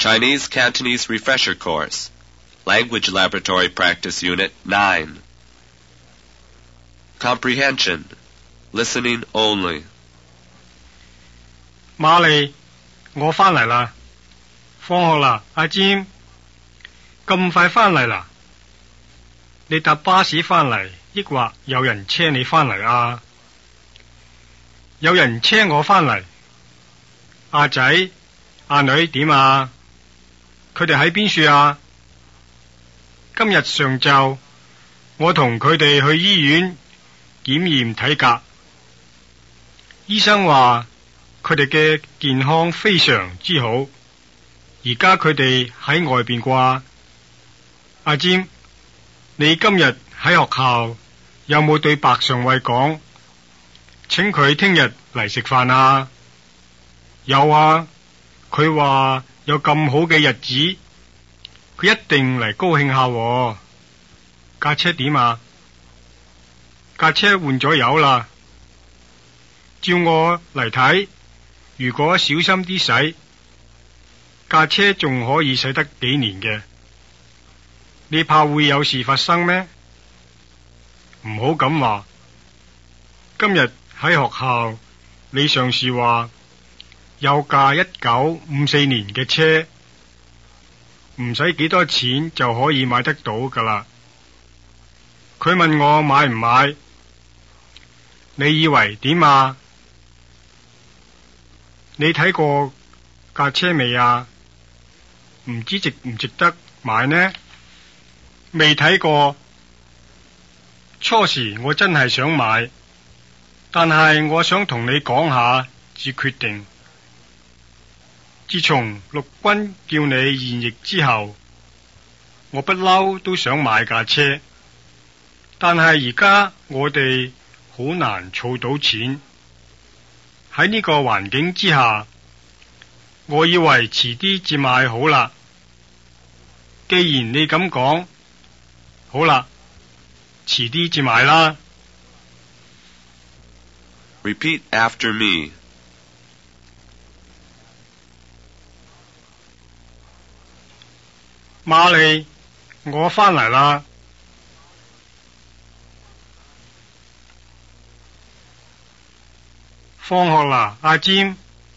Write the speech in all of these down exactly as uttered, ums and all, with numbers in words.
Chinese Cantonese Refresher Course, Language Laboratory Practice Unit nine. Comprehension, Listening Only. 瑪麗，我返嚟啦，放學啦，阿占，咁快返嚟啦？你搭巴士返嚟，抑或有人車你返嚟啊？有人車我返嚟。阿仔，阿女點啊？佢哋喺邊處啊？今日上晝，我同佢哋去醫院檢驗體格，醫生話佢哋嘅健康非常之好，而家佢哋喺外邊啩。阿占，你今日喺學校有冇對白上尉講，請佢聽日嚟食飯啊？有啊，佢話有咁好嘅日子，佢一定嚟高興下喎。架車點啊？架車換咗油啦。照我嚟睇，如果小心啲洗，架車仲可以洗得幾年嘅。你怕會有事發生咩？唔好咁話。今日喺學校，你上司話有架一九五四年嘅車，唔使幾多錢就可以買得到噶啦。佢問我買唔買，你以為點啊？你睇過架車未啊？唔知值唔值得買呢？未睇過。初時我真係想買，但係我想同你講下至決定。自從陸軍叫你現役之後，我不嬲都想買架車，但係而家我哋好難儲到錢。喺呢個環境之下，我以為遲啲至買好啦。既然你咁講，好啦，遲啲至買啦。 Repeat after me. 瑪麗，我返嚟啦。放學啦，阿占。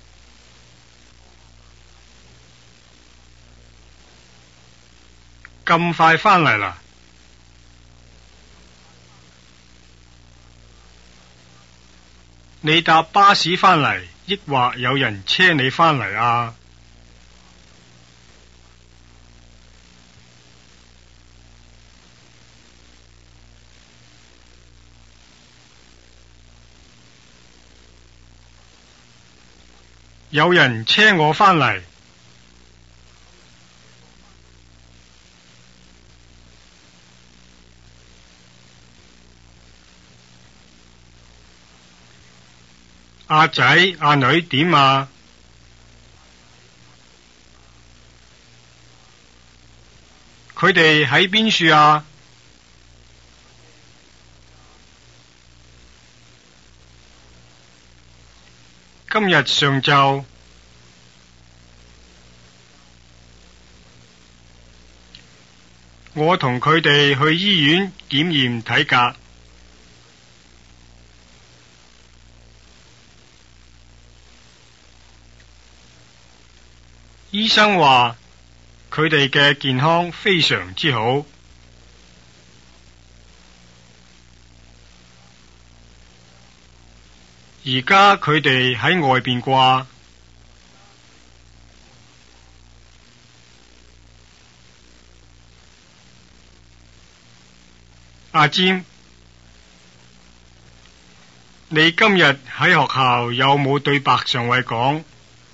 咁快返嚟啦？你搭巴士返嚟，抑或有人車你返嚟啊？有人車我返嚟。阿仔阿女點啊？佢哋喺邊處啊？今日上晝，我同佢哋去醫院檢驗體格，醫生話佢哋嘅健康非常之好，而家佢哋喺外邊啩。阿占，你今日喺學校有冇對白上尉講，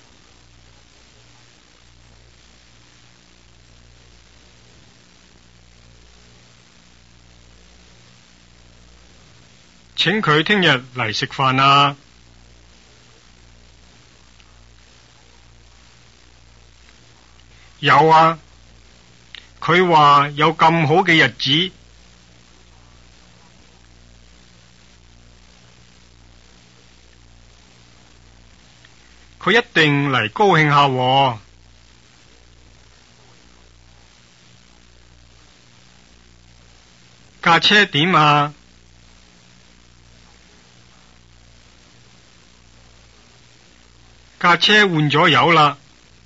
請佢聽日嚟食飯啊？有啊，佢話有咁好嘅日子，佢一定嚟高興下喎。 架車點啊？架車換咗油啦。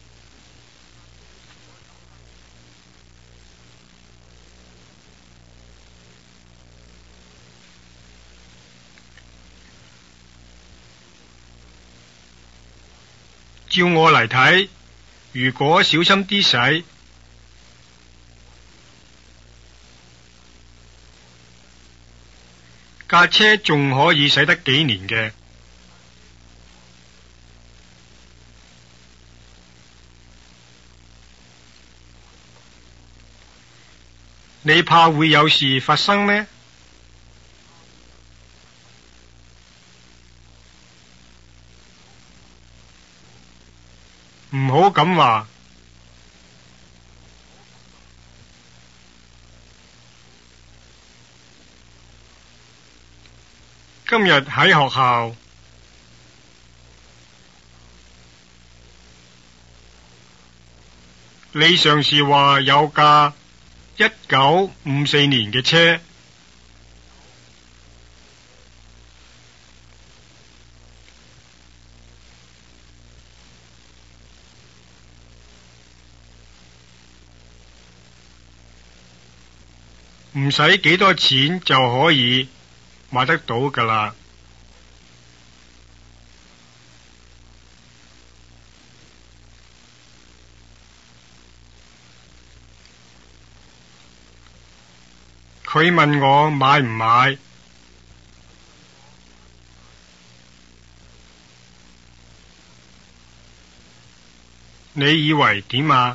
照我嚟睇，如果小心啲洗，架車仲可以使得幾年嘅。你怕會有事發生咩？唔好咁話。今日喺學校，你上次話有架一九五四年嘅車，唔使幾多錢就可以買得到㗎喇。佢問我買唔買，你以為點啊？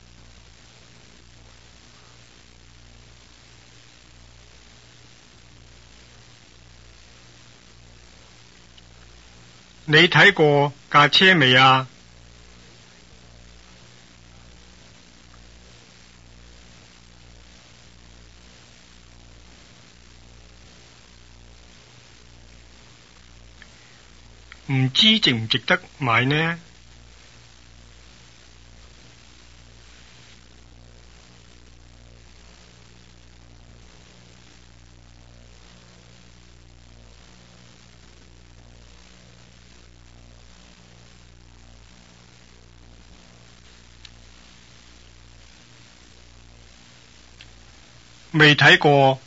你睇過架車未啊？唔知值唔值得買呢？未睇過。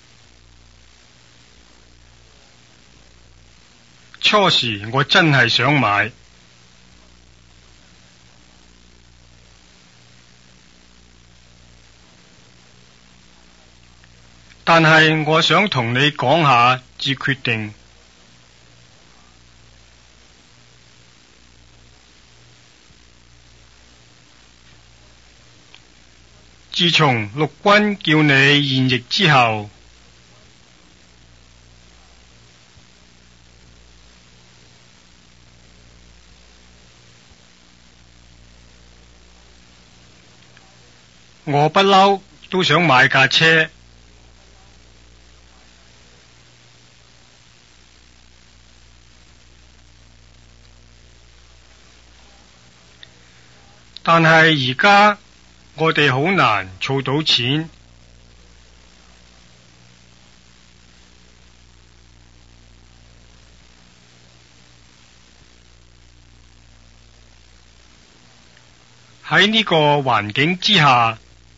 初時我真係想買，但係我想同你講下至決定。自從陸軍叫你現役之後，我不嬲都想買架車，但係而家我哋好難儲到錢，喺呢個環境之下，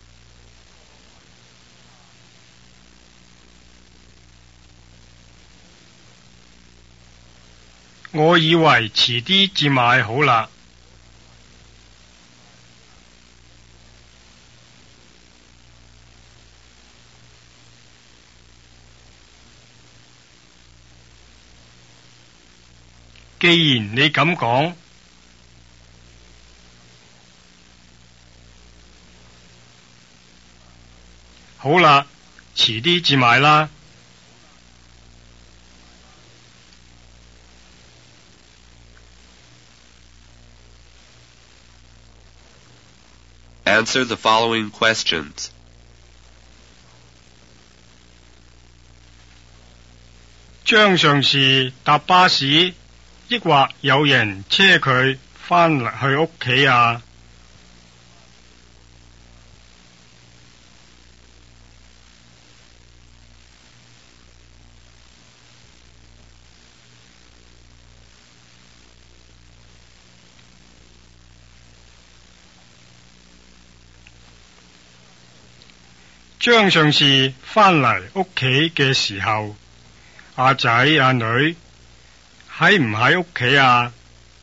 我以為遲啲至買好啦。既然你咁講，好啦，遲啲至買啦。 Answer the following questions. 張上士搭巴士，抑或有人車佢返去屋企啊？ 張上士返嚟屋企嘅時候，阿仔阿女喺唔喺屋企啊？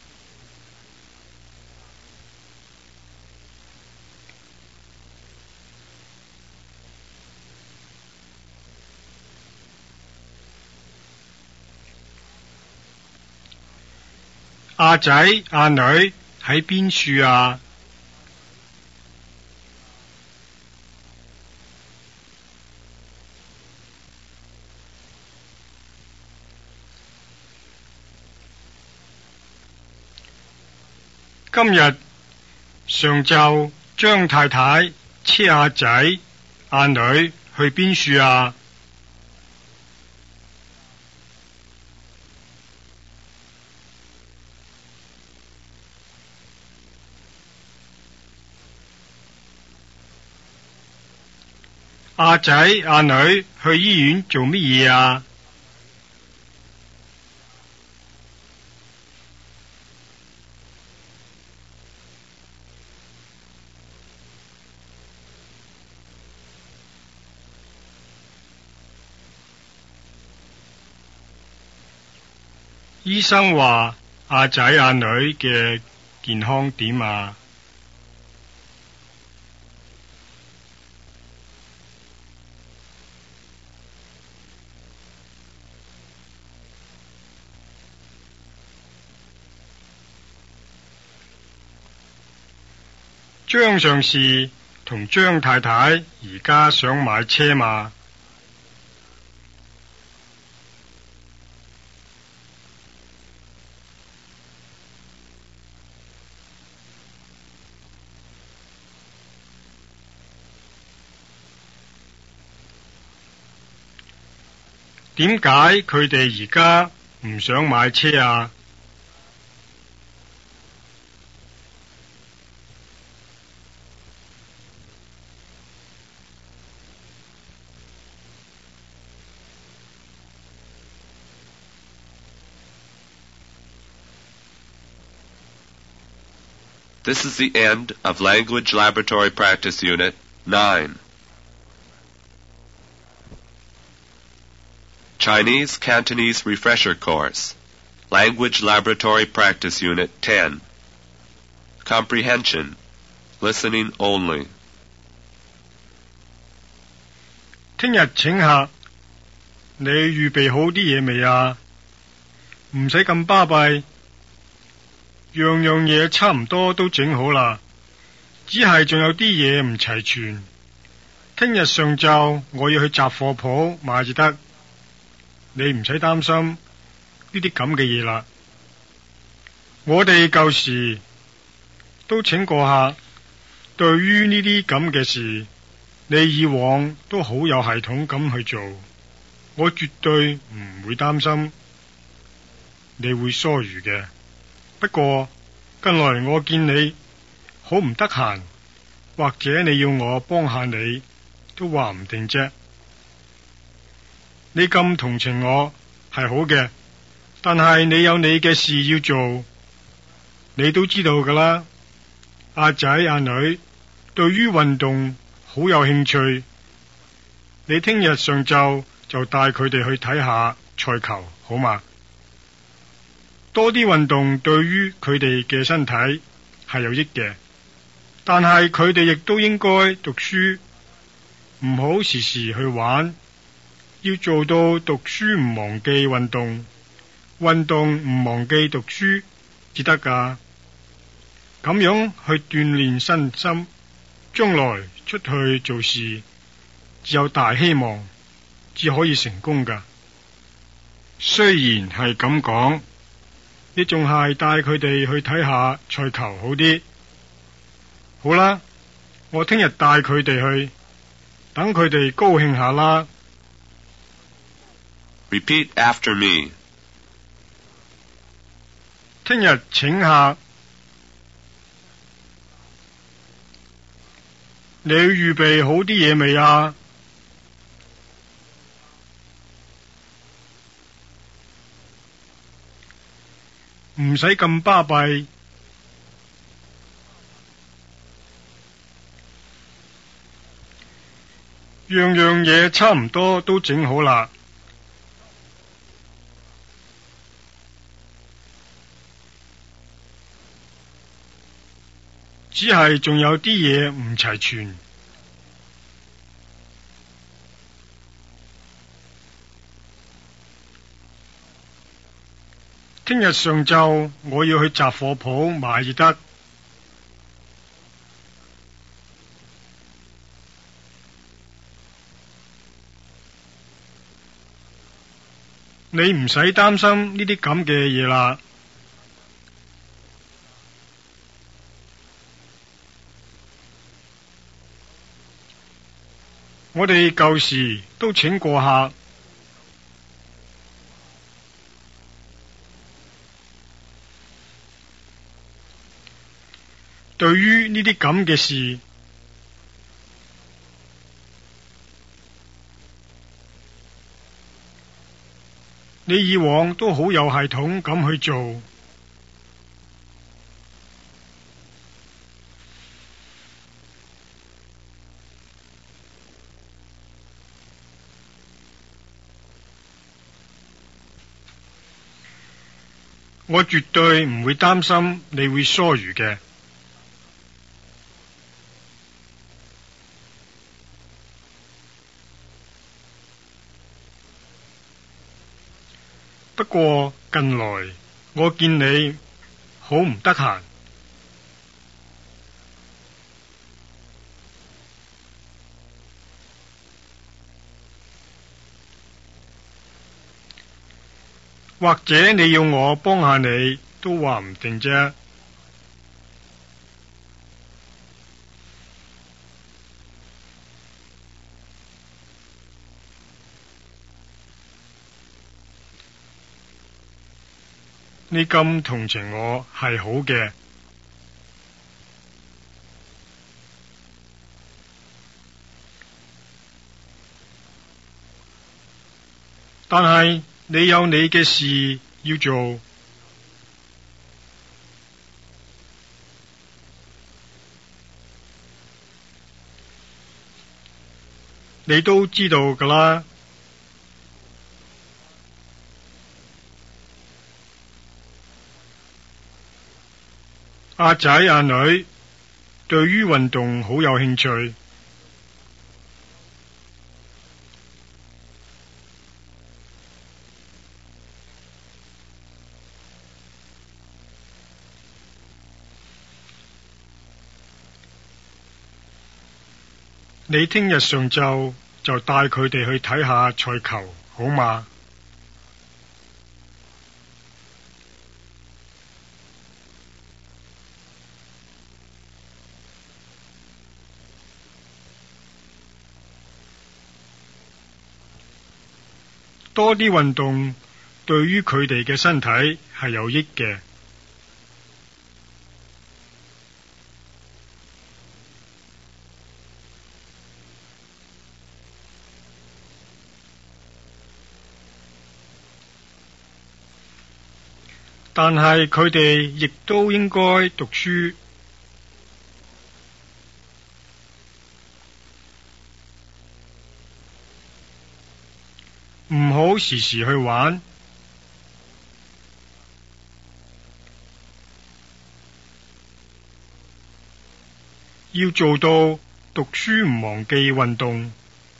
阿仔阿女喺邊處啊？今日上晝張太太車阿仔阿女去邊處啊？阿仔阿女去醫院做乜嘢啊？醫生話阿仔阿女嘅健康點啊？張上士同張太太而家想買車嘛？點解佢哋而家唔想買車啊？ This is the end of Language Laboratory Practice Unit nine. Chinese Cantonese Refresher Course. Language Laboratory Practice Unit ten. Comprehension. Listening only. 聽日請客，你預備好啲嘢未啊？唔使咁巴閉。樣樣嘢差唔多都整好啦，只係仲有啲嘢唔齊全。聽日上晝我要去雜貨鋪買至得，你唔使擔心呢啲咁嘅嘢啦。我哋舊時都請過客，對於呢啲咁嘅事，你以往都好有系統咁去做，我絕對唔會擔心你會疏於嘅。不過近來我見你好唔得閒，或者你要我幫下你，都話唔定啫。你咁同情我係好嘅，但係你有你嘅事要做，你都知道噶啦。阿仔阿女對於運動好有興趣，你聽日上晝就帶佢哋去睇下賽球，好嘛？多啲運動對於佢哋嘅身體係有益嘅，但係佢哋亦都應該讀書，唔好時時去玩，要做到讀書唔忘記運動，運動唔忘記讀書至得㗎。咁樣去鍛煉身心，將來出去做事只有大希望，至可以成功㗎。雖然係咁講，你仲係帶佢哋去睇下賽球好啲。好啦，我聽日帶佢哋去，等佢哋高興下啦。 Repeat after me. 聽日請客，你預備好啲嘢未啊？唔使咁巴閉。 樣樣嘢差唔多都整好啦，只係仲有啲嘢唔齊全。聽日上晝我要去雜貨鋪買至得。你唔使擔心呢啲咁嘅嘢啦。我哋舊時都請過客。對於呢啲咁嘅事，你以往都好有系統咁去做。我絕對唔會擔心你會疏於嘅。不過近來我見你好唔得閒，或者你要我幫下你都話唔定啫。你咁同情我係好嘅，但係你有你嘅事要做，你都知道㗎啦。阿仔阿女對於運動好有興趣，你聽日上晝就帶佢哋去睇下賽球，好嗎？多啲運動對於佢哋嘅身體係有益嘅。但係佢哋亦都應該讀書，唔好時時去玩，要做到讀書唔忘記運動。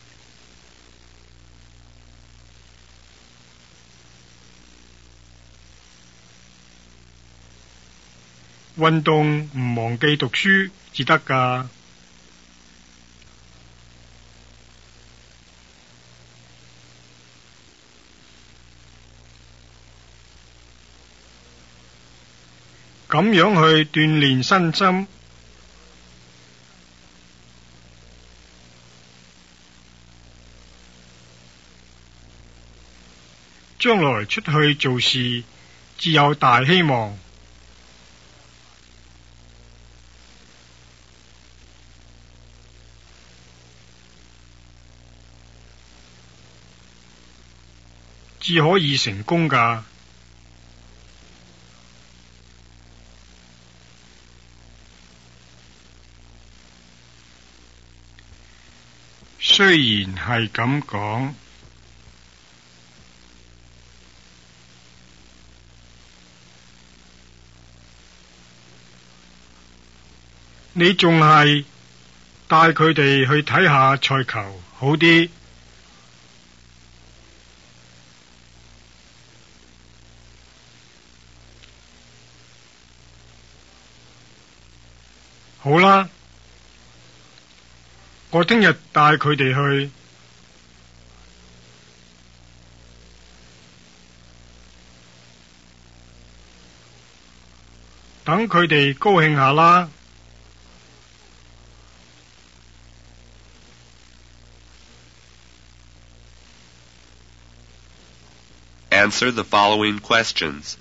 運動唔忘記讀書至得㗎。咁樣去鍛煉身心，將來出去做事至有大希望。至可以成功㗎。 雖然係咁講，你仲係帶佢哋去睇下賽球好啲。好啦，我聽日帶佢哋去。等佢哋高興下啦。 Answer the following questions.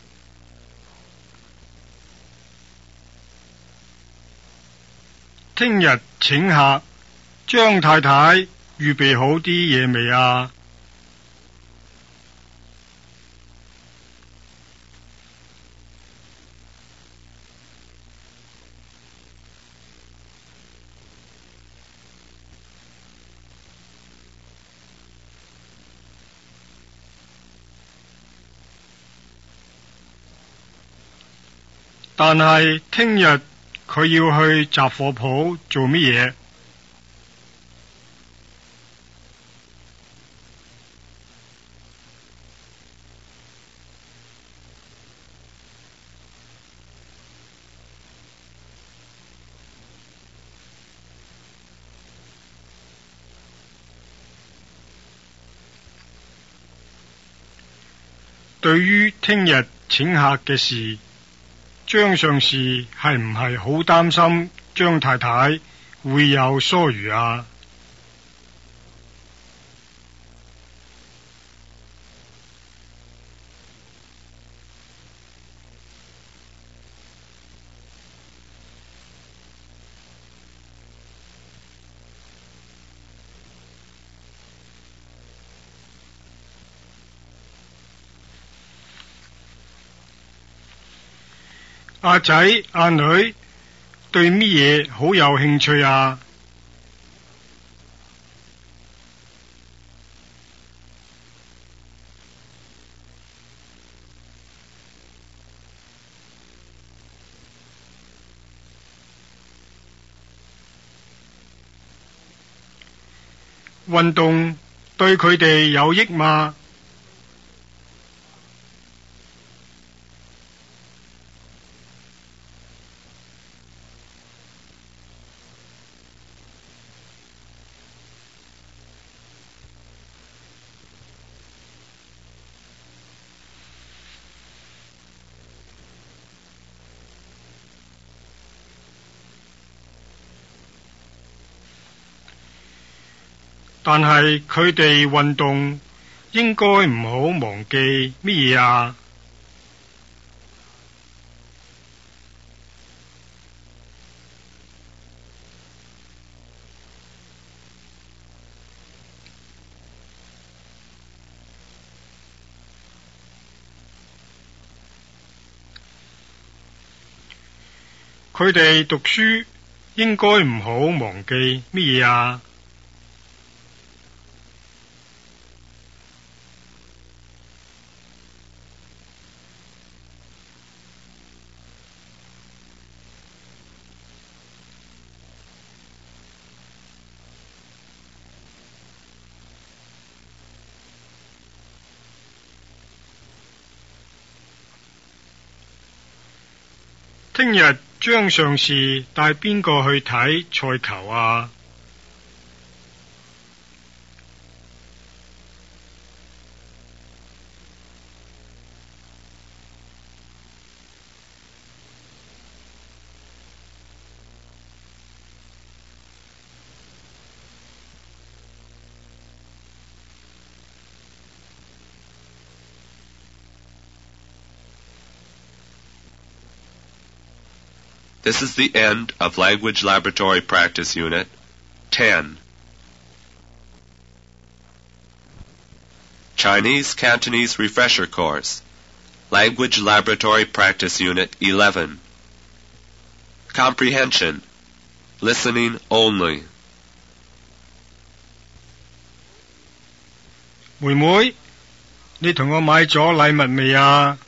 聽日請客，張太太預備好啲嘢未啊？但係聽日佢要去雜貨鋪做乜嘢？對於聽日請客嘅事，張上士係唔係好擔心張太太會有疏虞啊？阿仔阿女對乜嘢好有興趣啊？運動對佢哋有益嗎？但係佢哋運動應該唔好忘記乜嘢啊？佢哋讀書應該唔好忘記乜嘢啊？聽日張上士帶邊個去睇賽球啊？ This is the end of Language Laboratory Practice Unit ten. Chinese Cantonese Refresher Course, Language Laboratory Practice Unit eleven. Comprehension, Listening Only. 妹妹，你同我買咗禮物未啊？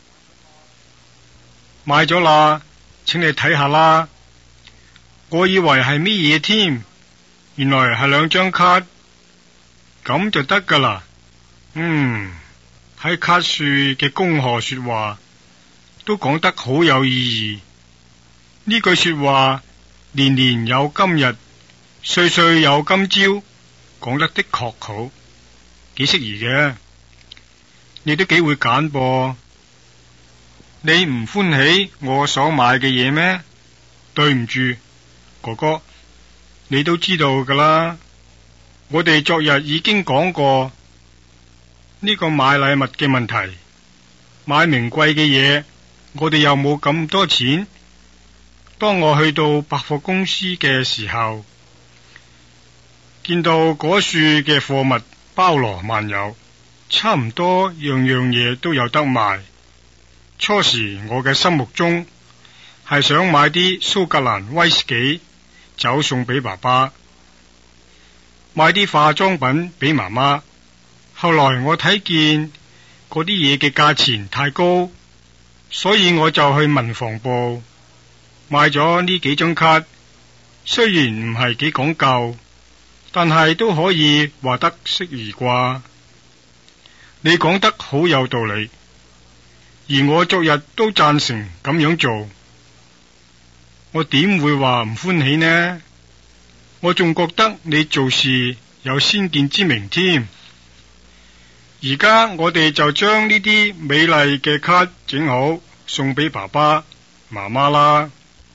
買咗啦，請你睇下啦。我以為係乜嘢添，原來係兩張卡，咁就得噶啦。嗯，喺卡樹嘅恭賀說話都講得好有意義。呢句說話年年有今日，歲歲有今朝，講得的確好，幾適宜嘅。你都幾會揀噃。你唔歡喜我所買嘅嘢咩？對唔住，哥哥，你都知道噶啦。我哋昨日已經講過呢個買禮物嘅問題。買名貴嘅嘢，我哋又冇咁多錢。當我去到百貨公司嘅時候，見到嗰處嘅貨物包羅萬有，差唔多樣樣嘢都有得賣。初時我嘅心目中係想買啲蘇格蘭威士忌酒送俾爸爸，買啲化妝品俾媽媽。後來我睇見嗰啲嘢嘅價錢太高，所以我就去文房部買咗呢幾張卡。雖然唔係幾講究，但係都可以話得適宜啩。你講得好有道理，而我昨日都贊成咁樣做。我點會話唔歡喜呢？我仲覺得你做事有先見之明添。而家我哋就將呢啲美麗嘅卡整好，送俾爸爸媽媽啦。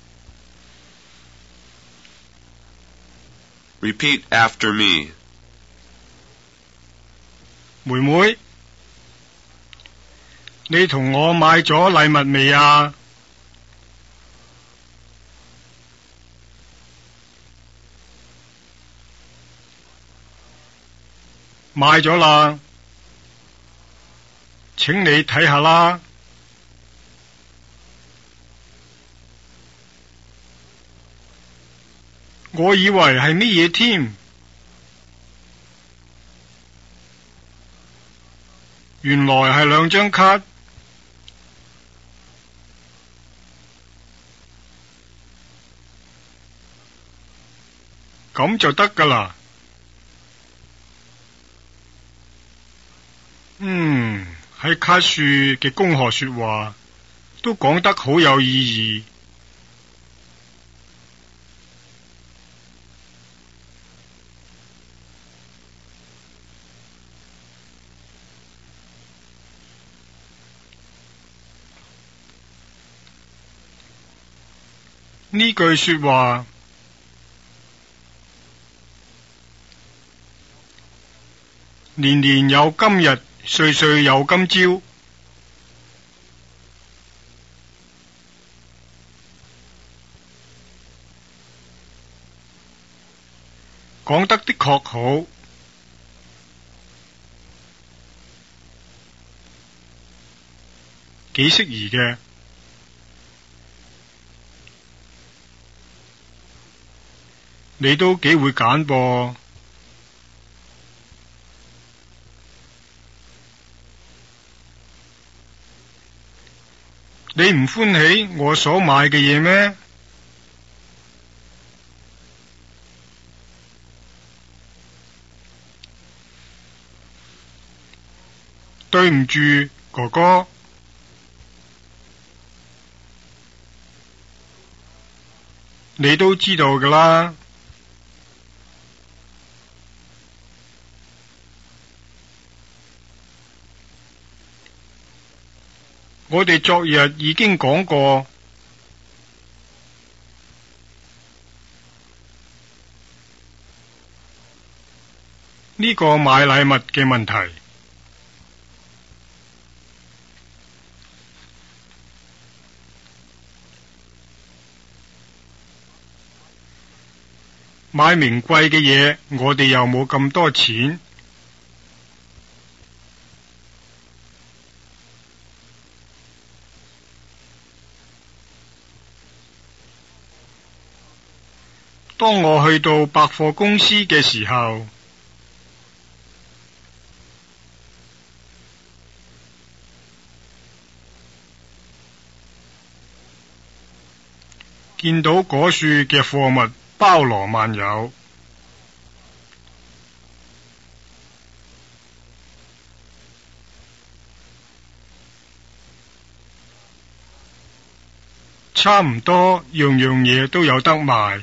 Repeat after me. 妹妹，你同我買咗禮物未啊？買咗啦，請你睇下啦。我以為係乜嘢添，原來係兩張卡。咁就得噶啦。嗯，喺卡樹嘅恭賀說話都講得好有意義。呢句說話年年有今日，歲歲有今朝，講得的確好，幾適宜嘅。你都幾會揀噃。你唔歡喜我所買嘅嘢咩？對唔住，哥哥，你都知道㗎啦。我哋昨日已經講過呢個買禮物嘅問題。買名貴嘅嘢，我哋又冇咁多錢。當我去到百貨公司嘅時候， 見到果樹嘅貨物包羅萬有。差唔多樣樣嘢都有得賣。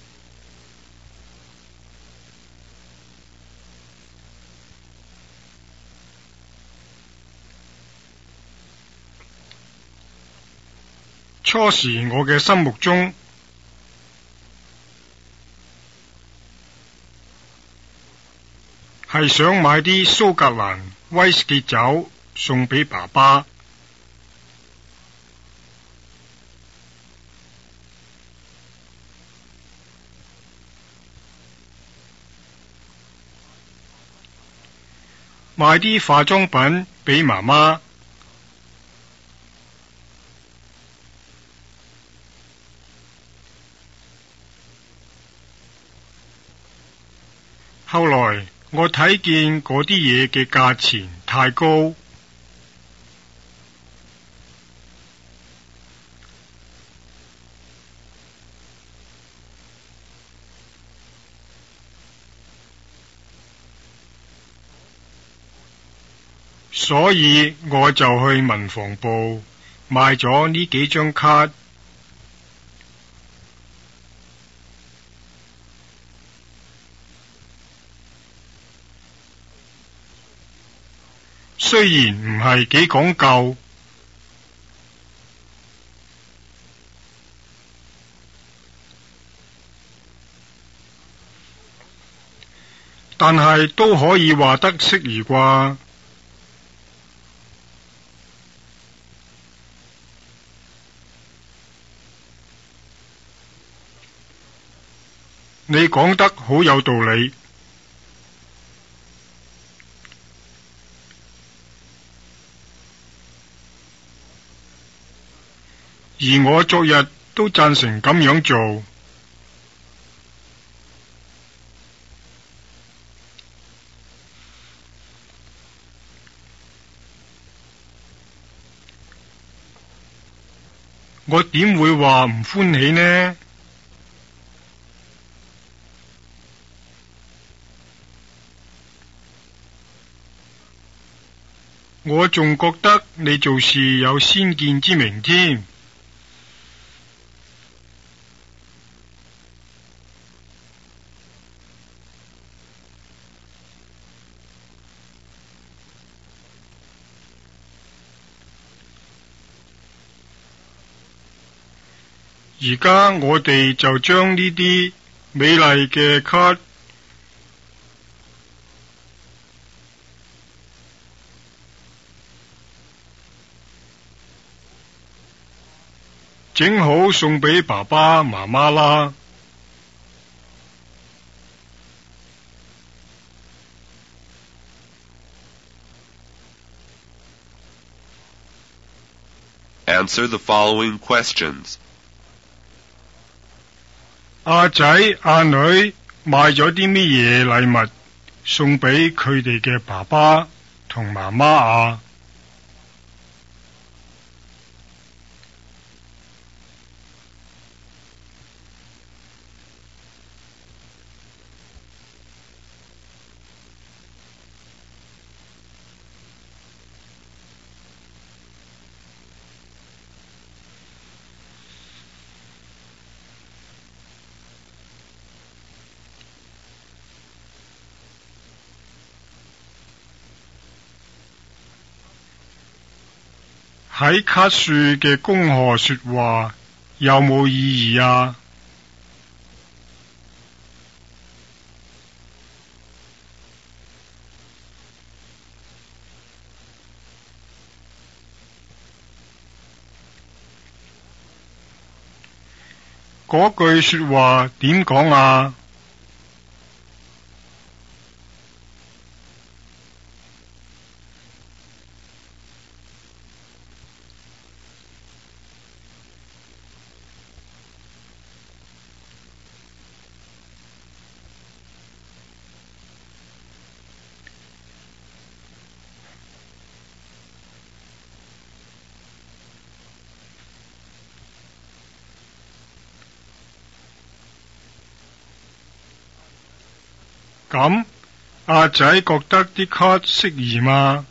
初時我嘅心目中係想買啲蘇格蘭威士忌酒送俾爸爸。買啲化妝品俾媽媽。後來我睇見嗰啲嘢嘅價錢太高，所以我就去民防部買咗呢幾張卡。雖然唔係幾講究，但係都可以話得適宜啩。你講得好有道理。而我昨日都贊成咁樣做。我點會話唔歡喜呢？我仲覺得你做事有先見之明添。而家我哋就將呢啲美麗嘅卡整好送俾爸爸媽媽啦。 Answer the following questions. 阿仔阿女買咗啲咩嘢禮物送俾佢哋嘅爸爸同媽媽啊？喺卡樹嘅恭賀說話有冇意義啊？嗰句說話點講啊？ 咁阿仔覺得啲卡適宜嗎？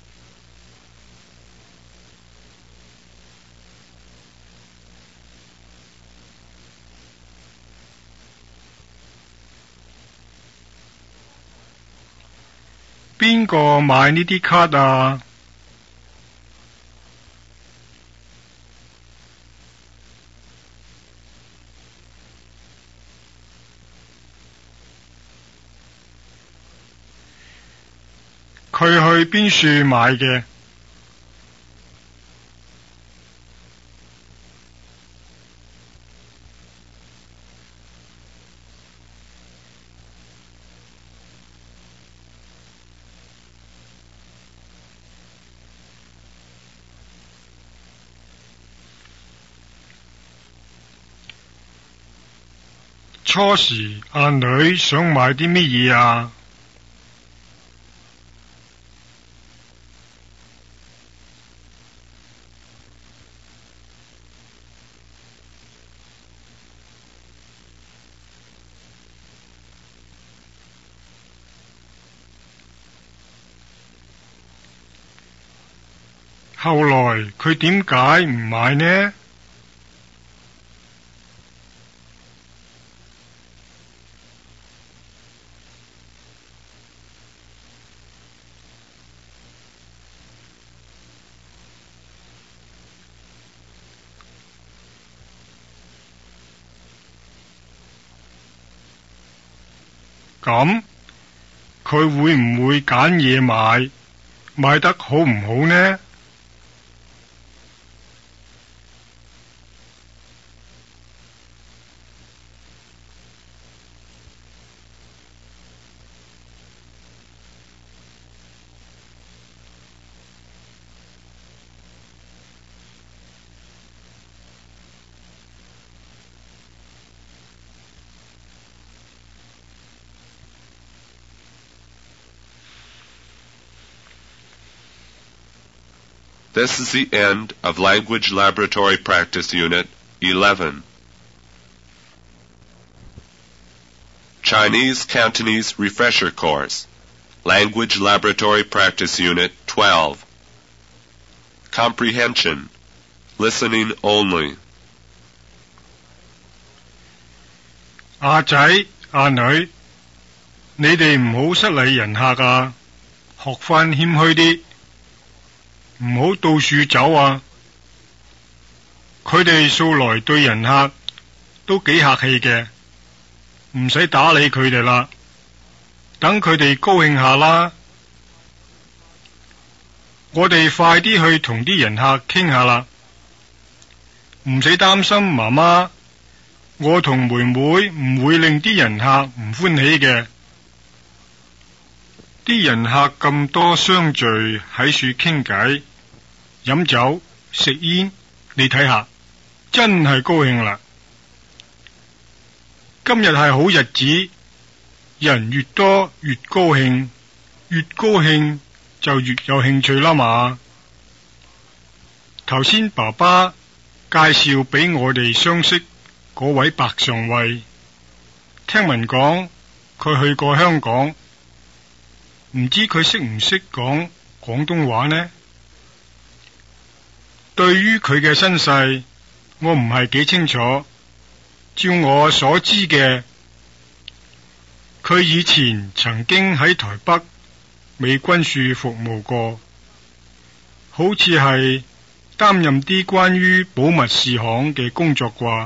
邊個買呢啲卡啊？佢去邊處買嘅？初時阿女想買啲乜嘢啊？後來佢點解唔買呢？咁佢會唔會揀嘢買，買得好唔好呢？ This is the end of Language Laboratory Practice Unit eleven. Chinese Cantonese Refresher Course, Language Laboratory Practice Unit twelve. Comprehension, Listening Only. 阿仔阿女，你哋唔好失禮人客啊，學返謙虛啲。唔好到處走啊！佢哋素來對人客都幾客氣嘅，唔使打理佢哋啦，等佢哋高興下啦。我哋快啲去同啲人客傾下啦，唔使擔心媽媽，我同妹妹唔會令啲人客唔歡喜嘅。啲人客咁多相聚喺處傾偈飲酒食煙，你睇下，真係高興啦！今日係好日子，人越多越高興，越高興就越有興趣啦嘛。頭先爸爸介紹俾我哋相識嗰位白上尉，聽聞講佢去過香港，唔知佢識唔識講廣東話呢？對於佢嘅身世，我唔係幾清楚。照我所知嘅，佢以前曾經喺台北美軍處服務過，好似係擔任啲關於保密事項嘅工作啩。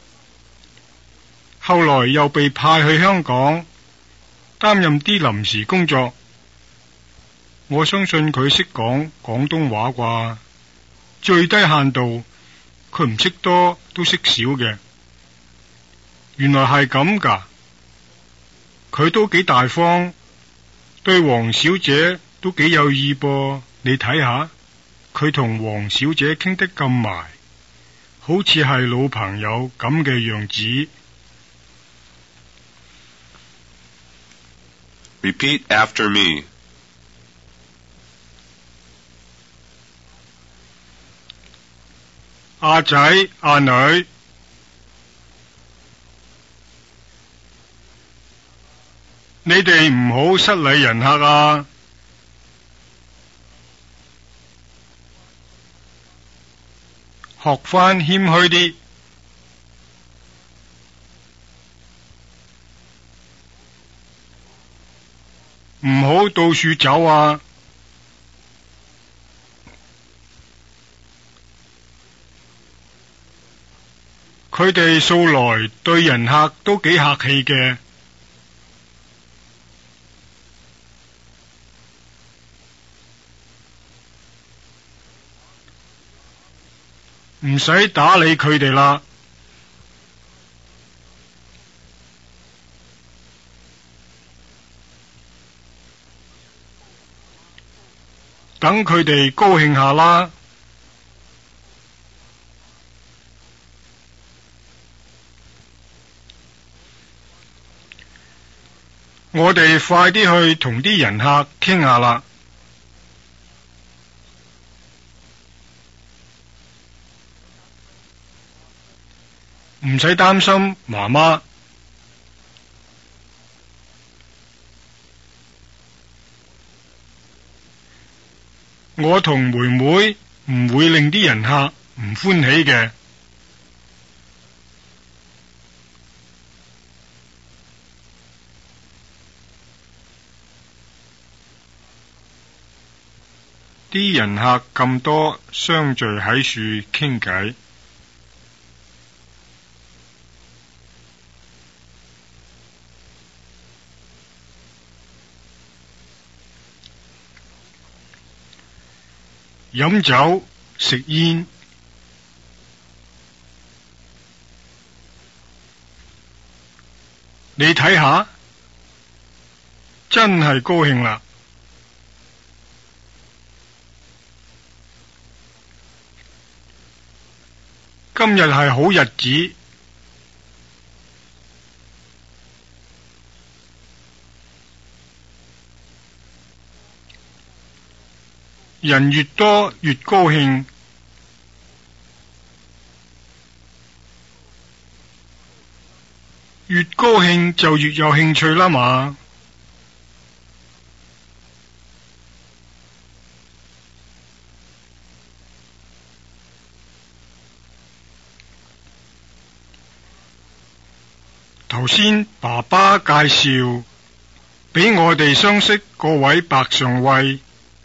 後來又被派去香港擔任啲臨時工作。我相信佢識講廣東話啩。最低限度佢唔識多都識少嘅。原來係咁噶，佢都幾大方，對黃小姐都幾有意噃。你睇下，佢同黃小姐傾得咁埋，好似係老朋友咁嘅樣子。 Repeat after me. 阿仔阿女， 你哋唔好失禮人客啊！學返謙虛啲，唔好到處走啊！佢哋素來對人客都幾客氣嘅。唔使打理佢哋啦，等佢哋高興下啦。我哋快啲去同啲人客傾下啦。唔使擔心，媽媽。我同妹妹唔會令啲人客唔歡喜嘅。啲人客咁多，相聚喺樹傾偈。飲酒食煙，你睇下，真係高興啦！今日係好日子，人越多越高興，越高興就越有興趣啦嘛。頭先爸爸介紹俾我哋相識嗰位白上尉，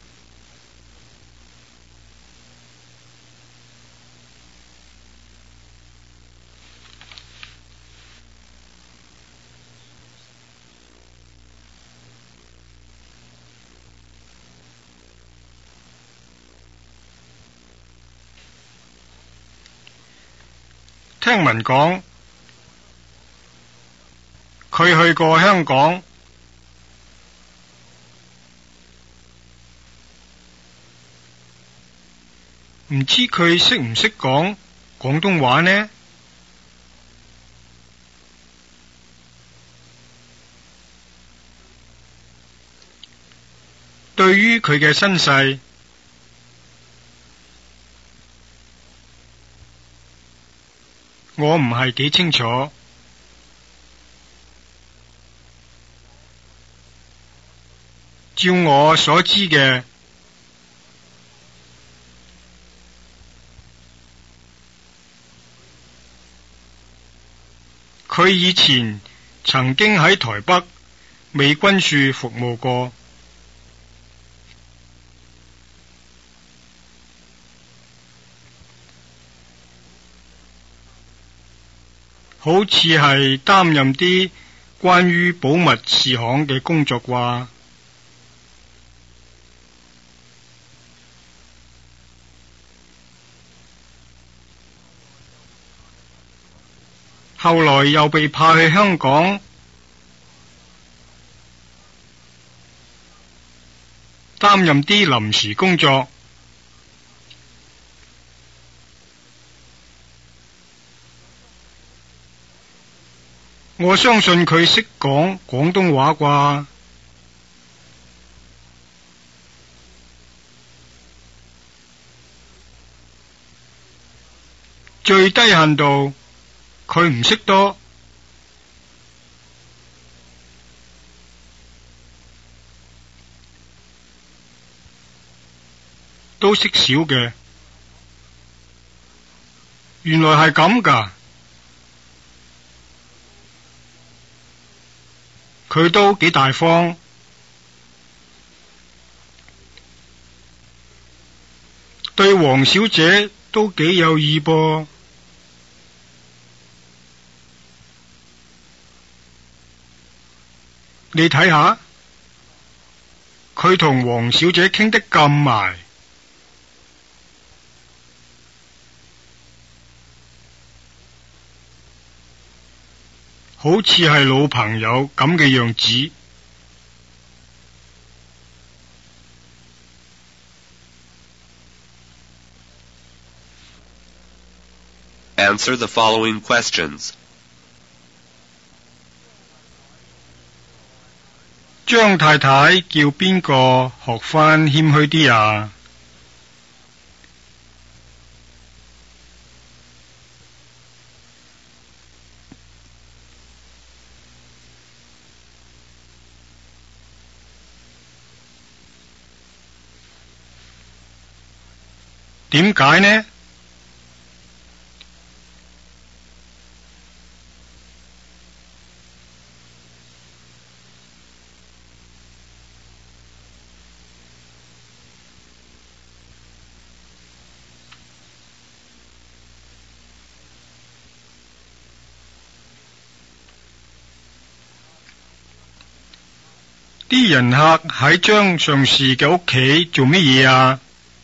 聽聞講佢去過香港，唔知佢識唔識講廣東話呢？對於佢嘅身世，我唔係幾清楚。照我所知嘅，佢以前曾經喺台北美軍處服務過，好似係擔任啲關於保密事項嘅工作啩。後來又被派去香港，擔任啲臨時工作。我相信佢識講廣東話啩。最低限度佢唔識多。 都識少嘅。原來係咁㗎。佢都幾大方。對黃小姐都幾有意噃。你睇下，佢同黃小姐傾得咁埋，好似係老朋友咁嘅樣子。 Answer the following questions. 張太太叫邊個學返謙虛啲啊？點解呢？啲人客喺張上士嘅屋企做乜嘢啊？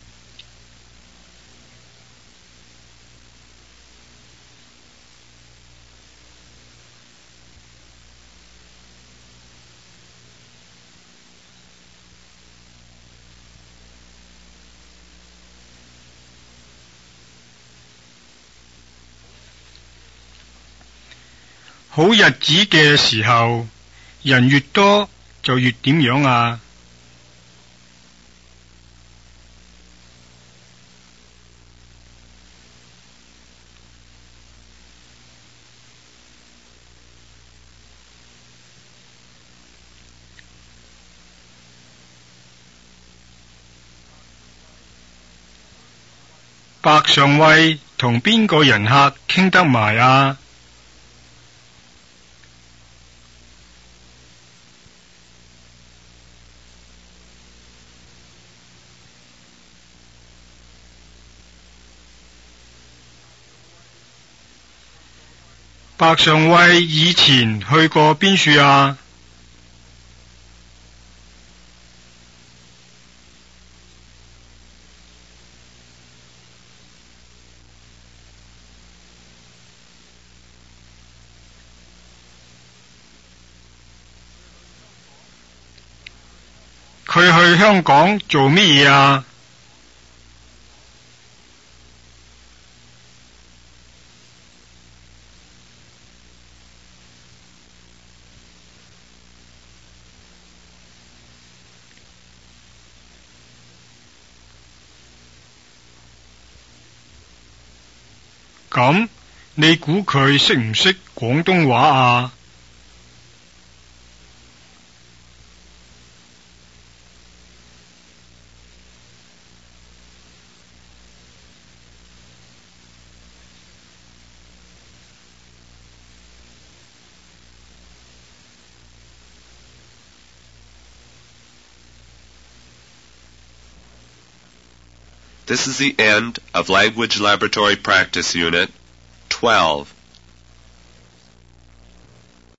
好日子嘅時候，人越多就越點樣啊？白上尉同邊個人客傾得埋啊？白上尉以前去過邊處啊？佢去香港做乜嘢啊？咁你估佢識唔識廣東話啊？ This is the end of Language Laboratory Practice Unit twelve.